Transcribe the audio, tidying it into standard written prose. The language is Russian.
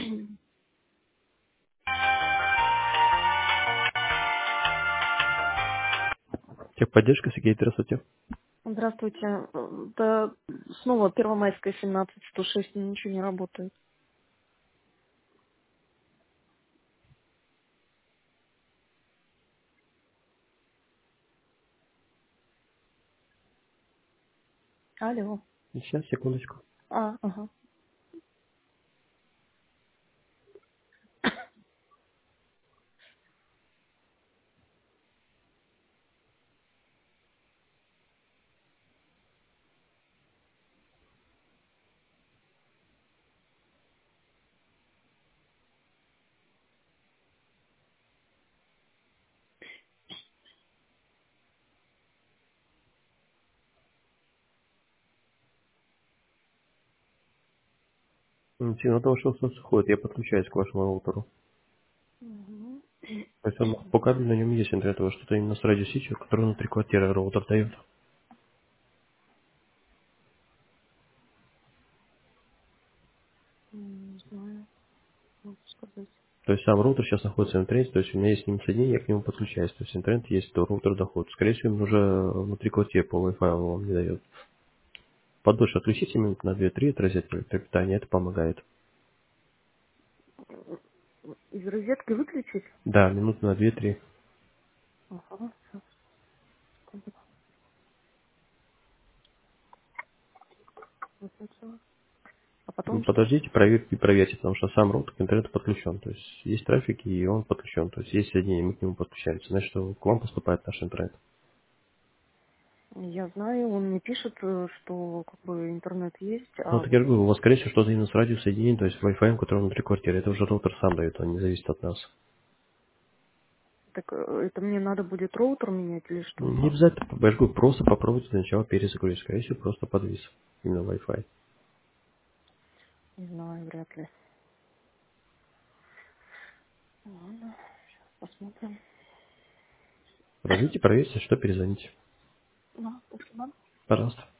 Техподдержка, Сергей, здравствуйте. Здравствуйте. Да, снова Первомайская, 17-106, ничего не работает. Алло. Сейчас, секундочку. Ага. Сигнал того, что солнце ходит, я подключаюсь к вашему роутеру. Мгм. То есть он по кабелю на нем есть интернет, у вас что-то именно с радиосетью, который внутри квартиры роутер дает. Не знаю, могу сказать. То есть сам роутер сейчас находится в интернете, то есть у меня есть с ним соединение, я к нему подключаюсь. То есть интернет есть, то роутер доходит. Скорее всего, он уже внутри квартиры по Wi-Fi он вам не дает. Подольше отключите минут на 2-3 от розетки электропитания, это помогает. Из розетки выключить? Да, минут на 2-3. Ага. Сейчас. Выключила. А потом что? Подождите, проверьте, проверьте, потому что сам роутер к интернету подключен. То есть есть трафик, и он подключен. То есть есть соединение, мы к нему подключаемся. Значит, что к вам поступает наш интернет. Я знаю, он мне пишет, что как бы интернет есть, Ну, а так я же говорю, у вас, скорее всего, что-то именно с радиосоединением, то есть Wi-Fi, который внутри квартиры. Это уже роутер сам дает, он не зависит от нас. так это мне надо будет роутер менять или что? Не обязательно, я же говорю, просто попробуйте сначала перезагрузить. Скорее всего, просто подвис. Именно Wi-Fi. Не знаю, вряд ли. Ладно, посмотрим. Подождите, проверьте, что перезвоните. Ну, спасибо. Пожалуйста.